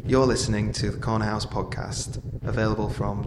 You're listening to the Corner House podcast, available from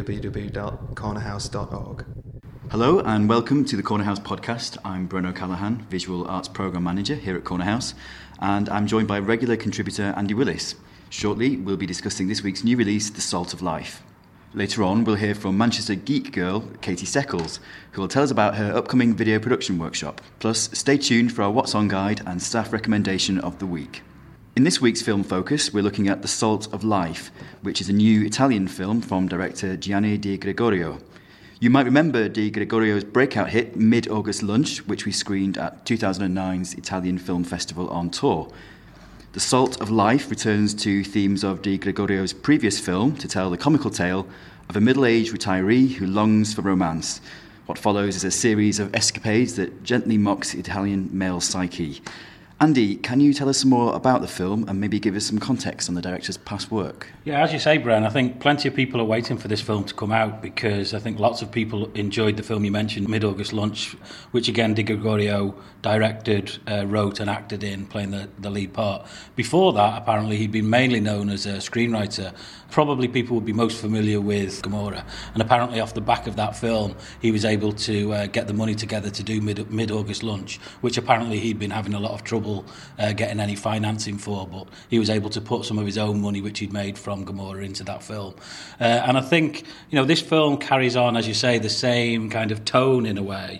www.cornerhouse.org. Hello and welcome to the Corner House podcast. I'm Bruno Callahan, Visual Arts Programme Manager here at Corner House, and I'm joined by regular contributor Andy Willis. Shortly, we'll be discussing this week's new release, The Salt of Life. Later on, we'll hear from Manchester geek girl Katie Seckles, who will tell us about her upcoming video production workshop. Plus, stay tuned for our What's On guide and staff recommendation of the week. In this week's Film Focus, we're looking at The Salt of Life, which is a new Italian film from director Gianni Di Gregorio. You might remember Di Gregorio's breakout hit Mid-August Lunch, which we screened at 2009's Italian Film Festival on tour. The Salt of Life returns to themes of Di Gregorio's previous film to tell the comical tale of a middle-aged retiree who longs for romance. What follows is a series of escapades that gently mocks Italian male psyche. Andy, can you tell us some more about the film and maybe give us some context on the director's past work? Yeah, as you say, Bren, I think plenty of people are waiting for this film to come out because I think lots of people enjoyed the film you mentioned, Mid-August Lunch, which again Di Gregorio directed, wrote and acted in, playing the lead part. Before that, apparently, he'd been mainly known as a screenwriter. Probably people would be most familiar with Gomorrah. And apparently off the back of that film, he was able to get the money together to do Mid-August Lunch, which apparently he'd been having a lot of trouble getting any financing for, but he was able to put some of his own money, which he'd made from Gomorrah, into that film. And I think, this film carries on, as you say, the same kind of tone in a way.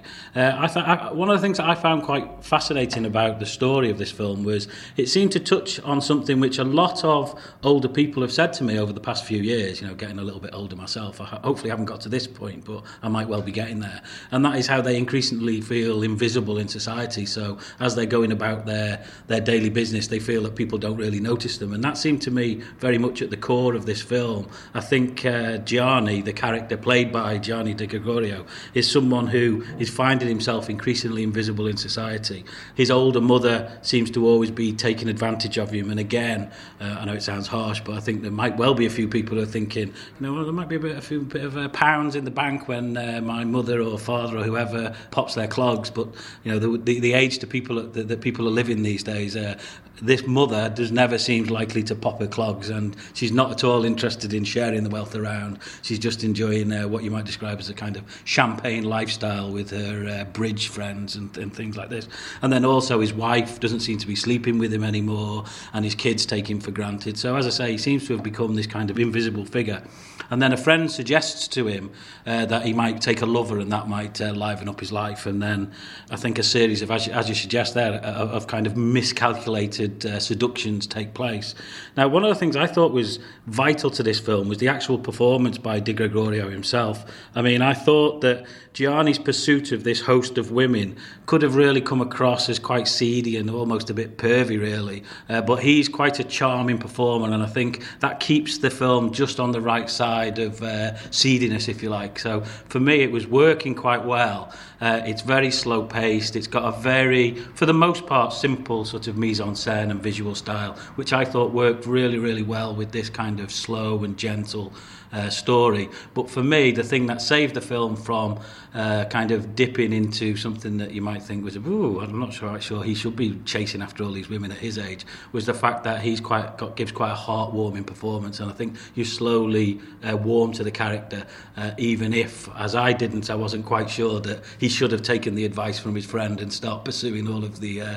One of the things that I found quite fascinating about the story of this film was it seemed to touch on something which a lot of older people have said to me over the past few years, getting a little bit older myself. I hopefully haven't got to this point, but I might well be getting there. And that is how they increasingly feel invisible in society. So as they're going about their daily business, they feel that people don't really notice them. And that seemed to me very much at the core of this film. I think Gianni, the character played by Gianni Di Gregorio, is someone who is finding himself increasingly invisible in society. His older mother seems to always be taking advantage of him. And again, I know it sounds harsh, but I think there might well be a few people who are thinking, there might be a few bit of pounds in the bank when my mother or father or whoever pops their clogs. But the age to people that people are living these days, this mother never seems likely to pop her clogs, and she's not at all interested in sharing the wealth around. She's just enjoying what you might describe as a kind of champagne lifestyle with her bridge friends and things like this. And then also his wife doesn't seem to be sleeping with him anymore, and his kids take him for granted. So as I say, he seems to have become this kind of invisible figure. And then a friend suggests to him that he might take a lover, and that might liven up his life. And then I think a series of, as you suggest there, of kind of miscalculated seductions take place. Now, one of the things I thought was vital to this film was the actual performance by Di Gregorio himself. I mean, I thought that Gianni's pursuit of this host of women could have really come across as quite seedy and almost a bit pervy, really. But he's quite a charming performer, and I think that keeps the film just on the right side of seediness, if you like. So for me, it was working quite well. It's very slow-paced. It's got a very, for the most part, simple sort of mise-en-scène and visual style, which I thought worked really, really well with this kind of slow and gentle story. But for me, the thing that saved the film from kind of dipping into something that you might think was, I'm not sure he should be chasing after all these women at his age, was the fact that he's gives quite a heartwarming performance. And I think you slowly warm to the character, even if, as I didn't, I wasn't quite sure that he should have taken the advice from his friend and start pursuing all of the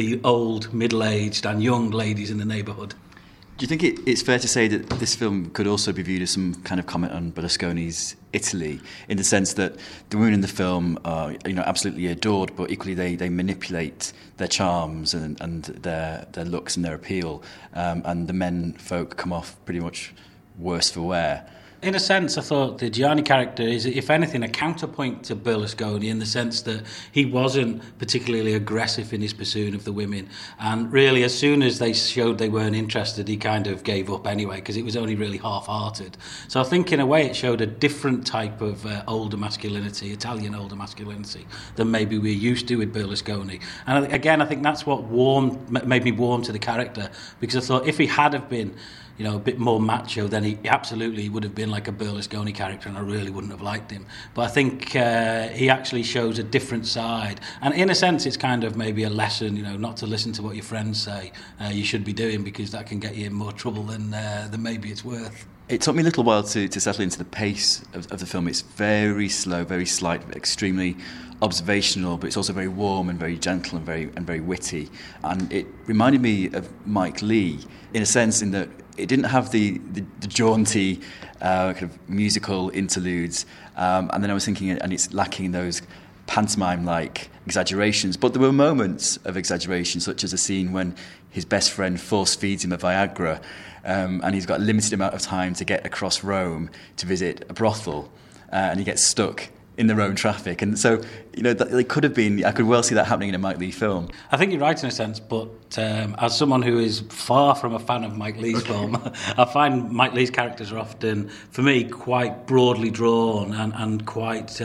old, middle-aged and young ladies in the neighbourhood. Do you think it's fair to say that this film could also be viewed as some kind of comment on Berlusconi's Italy, in the sense that the women in the film are, absolutely adored, but equally they manipulate their charms and their looks and their appeal, and the men folk come off pretty much worse for wear? In a sense, I thought the Gianni character is, if anything, a counterpoint to Berlusconi, in the sense that he wasn't particularly aggressive in his pursuit of the women. And really, as soon as they showed they weren't interested, he kind of gave up anyway, because it was only really half-hearted. So I think, in a way, it showed a different type of older masculinity, Italian older masculinity, than maybe we're used to with Berlusconi. And again, I think that's what made me warm to the character, because I thought if he had have been a bit more macho, then he absolutely would have been like a Berlusconi character, and I really wouldn't have liked him. But I think he actually shows a different side, and in a sense it's kind of maybe a lesson, not to listen to what your friends say you should be doing, because that can get you in more trouble than maybe it's worth. It took me a little while to settle into the pace of the film. It's very slow, very slight, extremely observational, but it's also very warm and very gentle and very witty. And it reminded me of Mike Leigh in a sense, in that it didn't have the jaunty kind of musical interludes. And then I was thinking, and it's lacking those pantomime-like exaggerations, but there were moments of exaggeration, such as a scene when his best friend force feeds him a Viagra, and he's got a limited amount of time to get across Rome to visit a brothel, and he gets stuck in the Rome traffic. And so, it could have been, I could well see that happening in a Mike Leigh film. I think you're right in a sense, but as someone who is far from a fan of Mike Leigh's film, I find Mike Leigh's characters are often, for me, quite broadly drawn and quite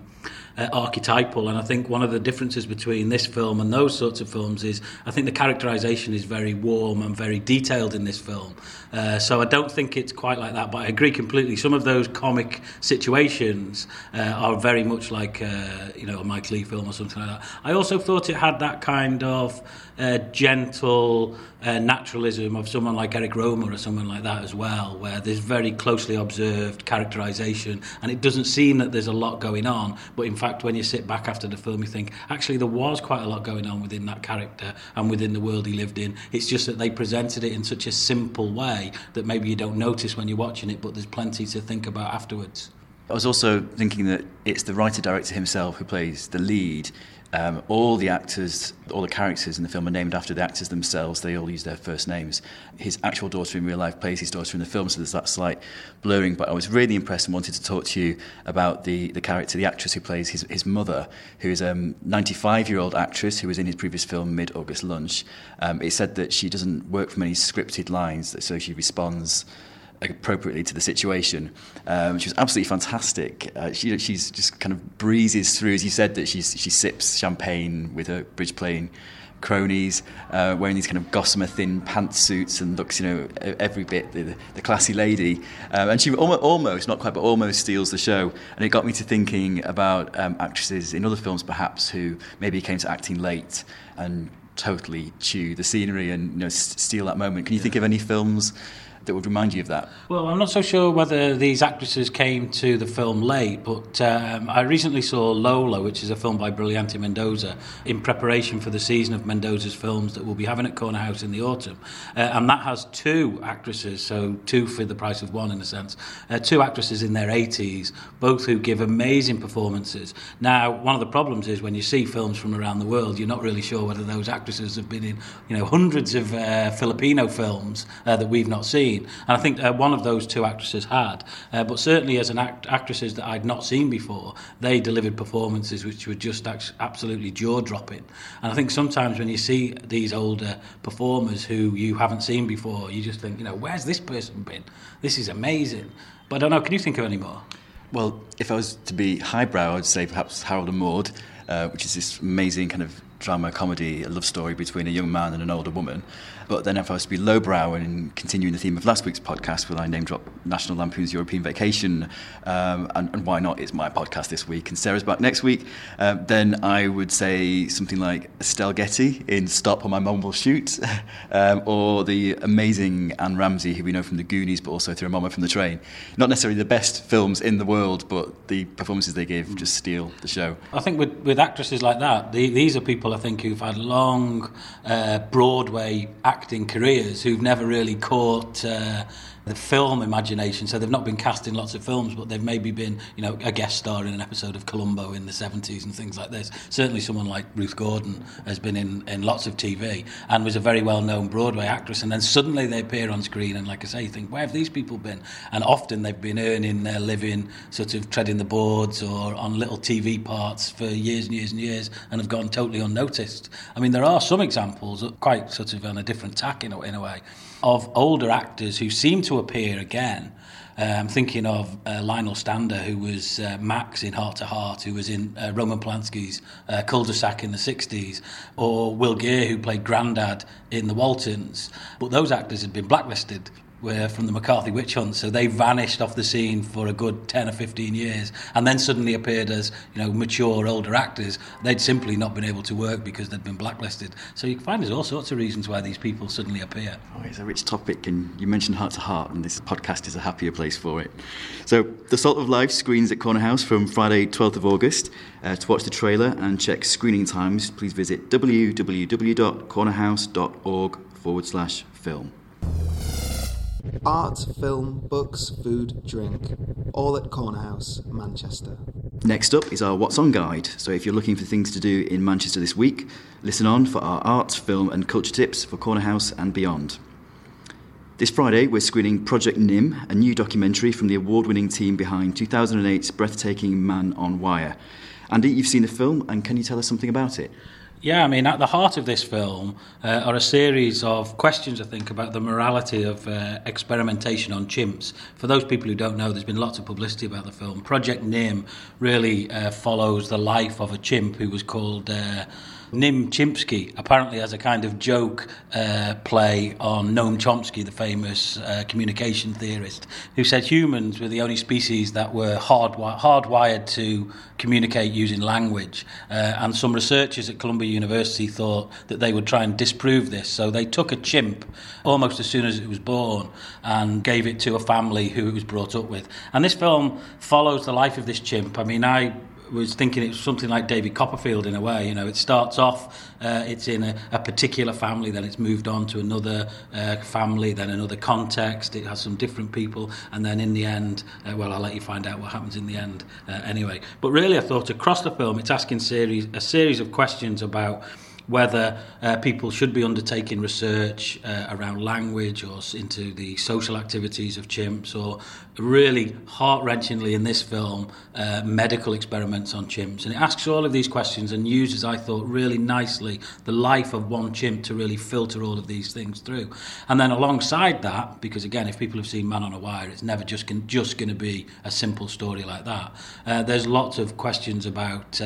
archetypal. And I think one of the differences between this film and those sorts of films is I think the characterisation is very warm and very detailed in this film. So I don't think it's quite like that, but I agree completely. Some of those comic situations are very much like a Mike Leigh film or something like that. I also thought it had that kind of gentle naturalism of someone like Eric Romer or someone like that as well, where there's very closely observed characterisation, and it doesn't seem that there's a lot going on, but in fact when you sit back after the film you think actually there was quite a lot going on within that character and within the world he lived in. It's just that they presented it in such a simple way that maybe you don't notice when you're watching it, but there's plenty to think about afterwards. I was also thinking that it's the writer-director himself who plays the lead. All the actors, all the characters in the film are named after the actors themselves. They all use their first names. His actual daughter in real life plays his daughter in the film, so there's that slight blurring. But I was really impressed and wanted to talk to you about the character, the actress who plays his mother, who is a 95-year-old actress who was in his previous film, Mid-August Lunch. It said that she doesn't work from any scripted lines, so she responds appropriately to the situation. She was absolutely fantastic. She's just kind of breezes through, as you said, that she sips champagne with her bridge playing cronies, wearing these kind of gossamer thin pantsuits, and looks, every bit the classy lady. And she almost, not quite, but almost steals the show. And it got me to thinking about actresses in other films, perhaps, who maybe came to acting late and totally chew the scenery and steal that moment. Can you think of any films that would remind you of that? Well, I'm not so sure whether these actresses came to the film late, but I recently saw Lola, which is a film by Brilliante Mendoza, in preparation for the season of Mendoza's films that we'll be having at Corner House in the autumn. And that has two actresses, so two for the price of one in a sense, two actresses in their 80s, both who give amazing performances. Now, one of the problems is when you see films from around the world, you're not really sure whether those actresses have been in hundreds of Filipino films that we've not seen. And I think one of those two actresses had, but certainly as actresses that I'd not seen before, they delivered performances which were just absolutely jaw-dropping. And I think sometimes when you see these older performers who you haven't seen before, you just think, where's this person been? This is amazing. But I don't know, can you think of any more? Well, if I was to be highbrow, I'd say perhaps Harold and Maude, which is this amazing kind of drama comedy, a love story between a young man and an older woman. But then if I was to be lowbrow and continuing the theme of last week's podcast, will I name drop National Lampoon's European Vacation, and why not? It's my podcast this week and Sarah's back next week. Then I would say something like Estelle Getty in Stop or My Mum Will Shoot, or the amazing Anne Ramsey, who we know from The Goonies, but also through A Mama from the Train. Not necessarily the best films in the world, but the performances they give just steal the show. I think with actresses like that, these are people I think who've had long Broadway acting careers who've never really caught the film imagination, so they've not been cast in lots of films, but they've maybe been a guest star in an episode of Columbo in the 70s and things like this. Certainly someone like Ruth Gordon has been in lots of TV and was a very well-known Broadway actress, and then suddenly they appear on screen and, like I say, you think, where have these people been? And often they've been earning their living sort of treading the boards or on little TV parts for years and years and years and have gone totally unnoticed. I mean, there are some examples, quite sort of on a different tack in a way, of older actors who seem to appear again. I'm thinking of Lionel Stander, who was Max in Heart to Heart, who was in Roman Polanski's Cul-de-sac in the 60s, or Will Gere, who played Grandad in The Waltons. But those actors had been blacklisted were from the McCarthy witch hunt, so they vanished off the scene for a good 10 or 15 years and then suddenly appeared as, mature older actors. They'd simply not been able to work because they'd been blacklisted. So you can find there's all sorts of reasons why these people suddenly appear. Oh, it's a rich topic, and you mentioned Heart to Heart, and this podcast is a happier place for it. So The Salt of Life screens at Corner House from Friday 12th of August. To watch the trailer and check screening times, please visit www.cornerhouse.org/film. Art, film, books, food, drink, all at Corner House, Manchester. Next up is our What's On guide. So if you're looking for things to do in Manchester this week, listen on for our art, film and culture tips for Corner House and beyond. This Friday, we're screening Project Nim, a new documentary from the award-winning team behind 2008's breathtaking Man on Wire. Andy, you've seen the film, and can you tell us something about it? Yeah, at the heart of this film are a series of questions, I think, about the morality of experimentation on chimps. For those people who don't know, there's been lots of publicity about the film. Project Nim really follows the life of a chimp who was called Nim Chimpsky, apparently as a kind of joke play on Noam Chomsky, the famous communication theorist, who said humans were the only species that were hardwired to communicate using language. And some researchers at Columbia University thought that they would try and disprove this. So they took a chimp almost as soon as it was born and gave it to a family who it was brought up with. And this film follows the life of this chimp. I was thinking it was something like David Copperfield in a way. It starts off, it's in a particular family, then it's moved on to another family, then another context, it has some different people, and then in the end, I'll let you find out what happens in the end anyway. But really I thought across the film it's asking a series of questions about whether people should be undertaking research around language or into the social activities of chimps, or really heart-wrenchingly in this film, medical experiments on chimps. And it asks all of these questions and uses, I thought, really nicely the life of one chimp to really filter all of these things through. And then alongside that, because again, if people have seen Man on a Wire, it's never just going to be a simple story like that. There's lots of questions about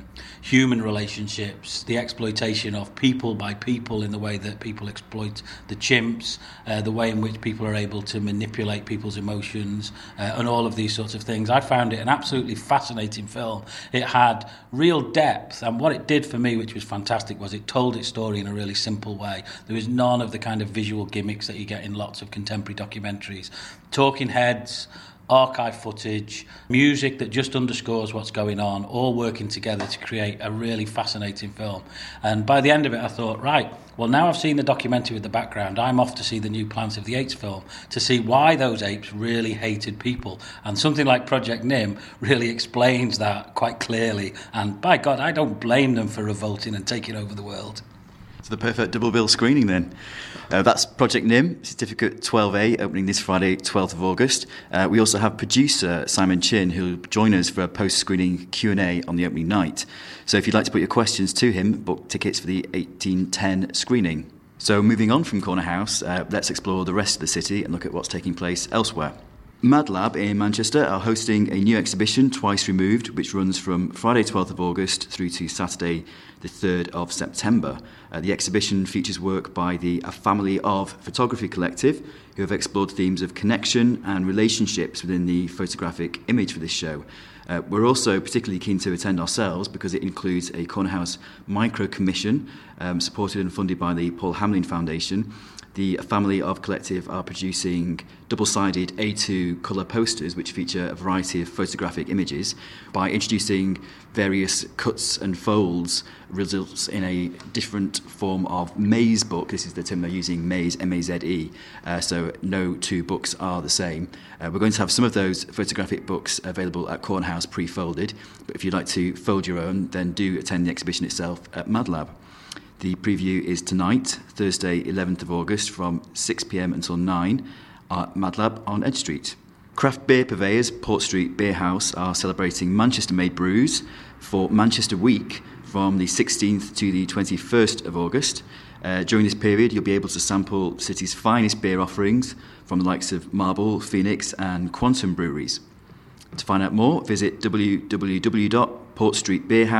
human relationships, the exploitation of people by people in the way that people exploit the chimps, the way in which people are able to manipulate people's emotions, and all of these sorts of things. I found it an absolutely fascinating film. It had real depth, and what it did for me, which was fantastic, was it told its story in a really simple way. There was none of the kind of visual gimmicks that you get in lots of contemporary documentaries. Talking heads, archive footage, music that just underscores what's going on, all working together to create a really fascinating film. And by the end of it I thought, right, well now I've seen the documentary with the background, I'm off to see the new Planet of the Apes film to see why those apes really hated people. And something like Project Nim really explains that quite clearly, and by God, I don't blame them for revolting and taking over the world. So the perfect double bill screening then. That's Project Nim, Certificate 12A, opening this Friday, 12th of August. We also have producer Simon Chin, who will join us for a post-screening Q&A on the opening night. So if you'd like to put your questions to him, book tickets for the 18:10 screening. So moving on from Corner House, let's explore the rest of the city and look at what's taking place elsewhere. Mad Lab in Manchester are hosting a new exhibition, Twice Removed, which runs from Friday 12th of August through to Saturday the 3rd of September. The exhibition features work by the A Family of Photography Collective, who have explored themes of connection and relationships within the photographic image for this show. We're also particularly keen to attend ourselves because it includes a Corner House micro commission supported and funded by the Paul Hamlin Foundation. The Family of Collective are producing double-sided A2 colour posters which feature a variety of photographic images. By introducing various cuts and folds results in a different form of maze book. This is the term they're using, maze, M-A-Z-E, so no two books are the same. We're going to have some of those photographic books available at Corner House pre-folded, but if you'd like to fold your own, then do attend the exhibition itself at Mad Lab. The preview is tonight, Thursday 11th of August from 6pm until 9 at Mad Lab on Edge Street. Craft beer purveyors Port Street Beer House are celebrating Manchester-made brews for Manchester Week from the 16th to the 21st of August. During this period, you'll be able to sample the city's finest beer offerings from the likes of Marble, Phoenix and Quantum breweries. To find out more, visit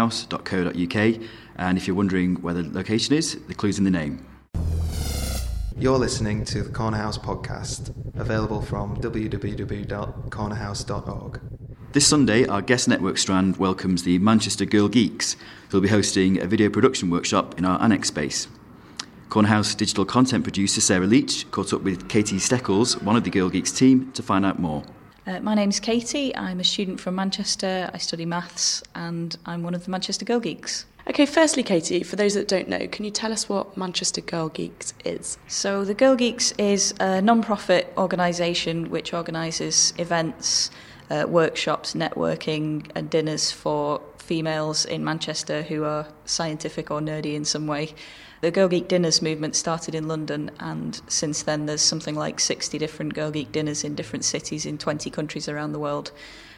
www.portstreetbeerhouse.co.uk, and if you're wondering where the location is, the clue's in the name. You're listening to the Corner House podcast, available from www.cornerhouse.org. This Sunday, our guest network strand welcomes the Manchester Girl Geeks, who will be hosting a video production workshop in our annex space. Corner House digital content producer Sarah Leach caught up with Katie Steckles, one of the Girl Geeks team, to find out more. My name's Katie, I'm a student from Manchester, I study maths, and I'm one of the Manchester Girl Geeks. Okay, firstly, Katie, for those that don't know, can you tell us what Manchester Girl Geeks is? So the Girl Geeks is a non-profit organisation which organises events, workshops, networking and dinners for females in Manchester who are scientific or nerdy in some way. The Girl Geek Dinners movement started in London, and since then there's something like 60 different Girl Geek dinners in different cities in 20 countries around the world.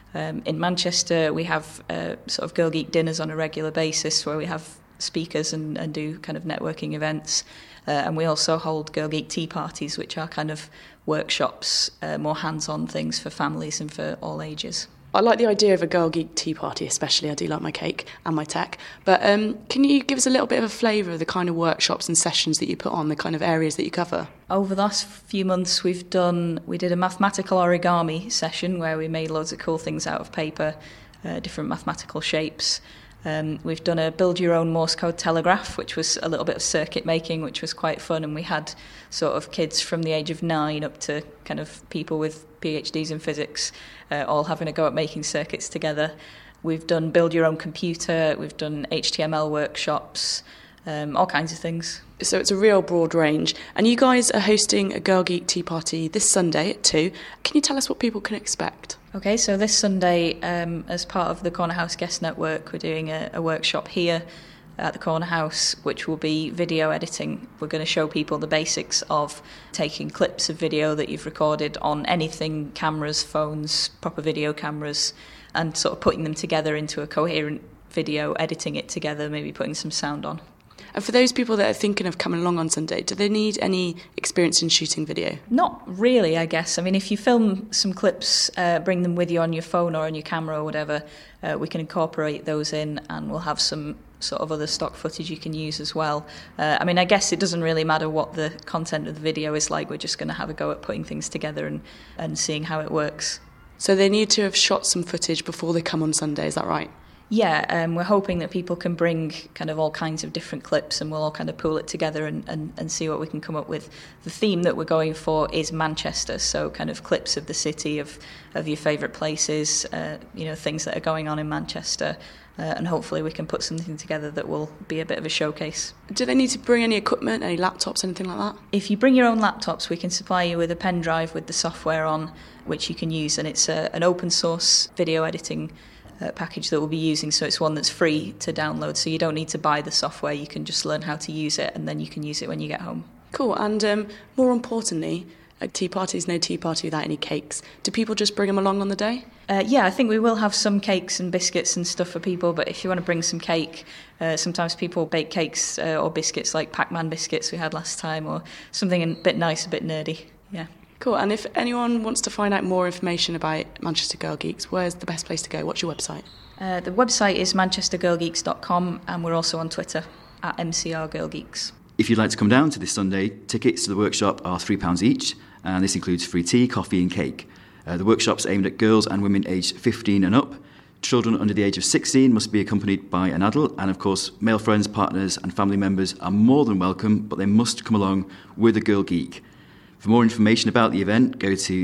In Manchester, we have sort of Girl Geek dinners on a regular basis where we have speakers and do kind of networking events. And we also hold Girl Geek tea parties, which are kind of workshops, more hands-on things for families and for all ages. I like the idea of a Girl Geek tea party, especially. I do like my cake and my tech. But can you give us a little bit of a flavour of the kind of workshops and sessions that you put on, the kind of areas that you cover? Over the last few months, we did a mathematical origami session where we made loads of cool things out of paper, different mathematical shapes. We've done a build your own Morse code telegraph, which was a little bit of circuit making, which was quite fun, and we had sort of kids from the age of 9 up to kind of people with PhDs in physics all having a go at making circuits together. We've done build your own computer, we've done HTML workshops, all kinds of things. So it's a real broad range. And you guys are hosting a Girl Geek tea party this Sunday at 2. Can you tell us what people can expect? Okay, so this Sunday, as part of the Corner House Guest Network, we're doing a workshop here at the Corner House, which will be video editing. We're going to show people the basics of taking clips of video that you've recorded on anything, cameras, phones, proper video cameras, and sort of putting them together into a coherent video, editing it together, maybe putting some sound on. And for those people that are thinking of coming along on Sunday, do they need any experience in shooting video? Not really, I guess. I mean, if you film some clips, bring them with you on your phone or on your camera or whatever, we can incorporate those in, and we'll have some sort of other stock footage you can use as well. I mean, I guess it doesn't really matter what the content of the video is like. We're just going to have a go at putting things together and seeing how it works. So they need to have shot some footage before they come on Sunday, is that right? Yeah, we're hoping that people can bring kind of all kinds of different clips, and we'll all kind of pool it together and see what we can come up with. The theme that we're going for is Manchester, so kind of clips of the city, of your favourite places, things that are going on in Manchester, and hopefully we can put something together that will be a bit of a showcase. Do they need to bring any equipment, any laptops, anything like that? If you bring your own laptops, we can supply you with a pen drive with the software on, which you can use, and it's an open source video editing package that we'll be using, so it's one that's free to download, so you don't need to buy the software, you can just learn how to use it and then you can use it when you get home. Cool. And more importantly, a tea party is no tea party without any cakes. Do people just bring them along on the day? Yeah, I think we will have some cakes and biscuits and stuff for people, but if you want to bring some cake, sometimes people bake cakes or biscuits like Pac-Man biscuits we had last time, or something a bit nice, a bit nerdy. Yeah. Cool. And if anyone wants to find out more information about Manchester Girl Geeks, where's the best place to go? What's your website? The website is manchestergirlgeeks.com, and we're also on Twitter at MCRGirlGeeks. If you'd like to come down to this Sunday, tickets to the workshop are £3 each, and this includes free tea, coffee and cake. The workshop's aimed at girls and women aged 15 and up. Children under the age of 16 must be accompanied by an adult, and of course male friends, partners and family members are more than welcome, but they must come along with a Girl Geek. For more information about the event, go to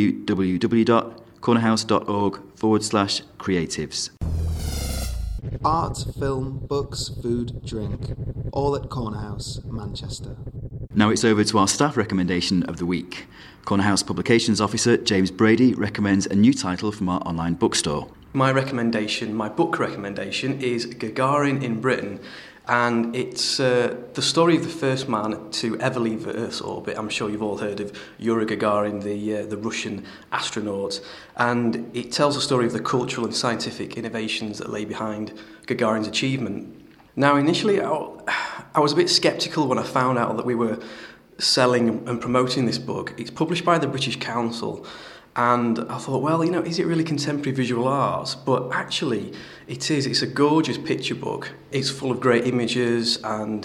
www.cornerhouse.org/creatives. Art, film, books, food, drink, all at Corner House, Manchester. Now it's over to our staff recommendation of the week. Corner House Publications Officer James Brady recommends a new title from our online bookstore. My book recommendation is Gagarin in Britain, and it's the story of the first man to ever leave the Earth's orbit. I'm sure you've all heard of Yuri Gagarin, the Russian astronaut, and it tells the story of the cultural and scientific innovations that lay behind Gagarin's achievement. Now, initially, I was a bit sceptical when I found out that we were selling and promoting this book. It's published by the British Council, and I thought, well, is it really contemporary visual art? But actually, it is. It's a gorgeous picture book. It's full of great images and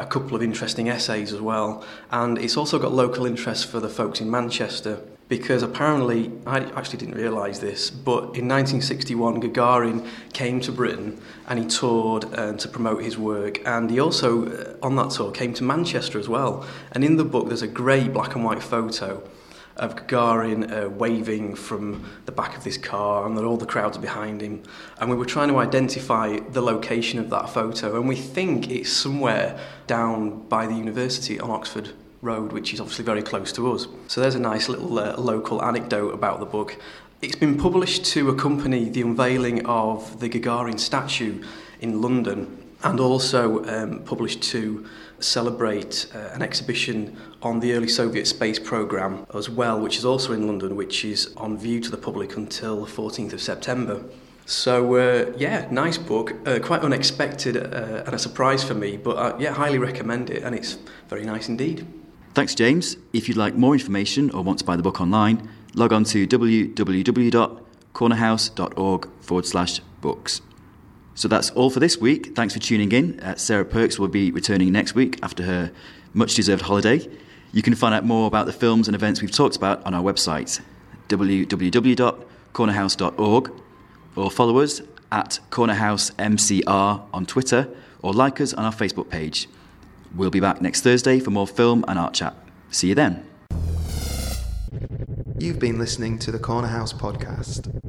a couple of interesting essays as well. And it's also got local interest for the folks in Manchester, because apparently, I actually didn't realise this, but in 1961 Gagarin came to Britain and he toured to promote his work, and he also, on that tour, came to Manchester as well. And in the book there's a great black and white photo of Gagarin waving from the back of this car, and all the crowds behind him. And we were trying to identify the location of that photo, and we think it's somewhere down by the university on Oxford Road, which is obviously very close to us. So there's a nice little local anecdote about the book. It's been published to accompany the unveiling of the Gagarin statue in London, and also published to celebrate an exhibition on the early Soviet space programme as well, which is also in London, which is on view to the public until 14th of September. So, nice book, quite unexpected and a surprise for me, but highly recommend it, and it's very nice indeed. Thanks, James. If you'd like more information or want to buy the book online, log on to www.cornerhouse.org/books. So that's all for this week. Thanks for tuning in. Sarah Perks will be returning next week after her much-deserved holiday. You can find out more about the films and events we've talked about on our website, www.cornerhouse.org, or follow us at CornerhouseMCR on Twitter, or like us on our Facebook page. We'll be back next Thursday for more film and art chat. See you then. You've been listening to the Corner House podcast.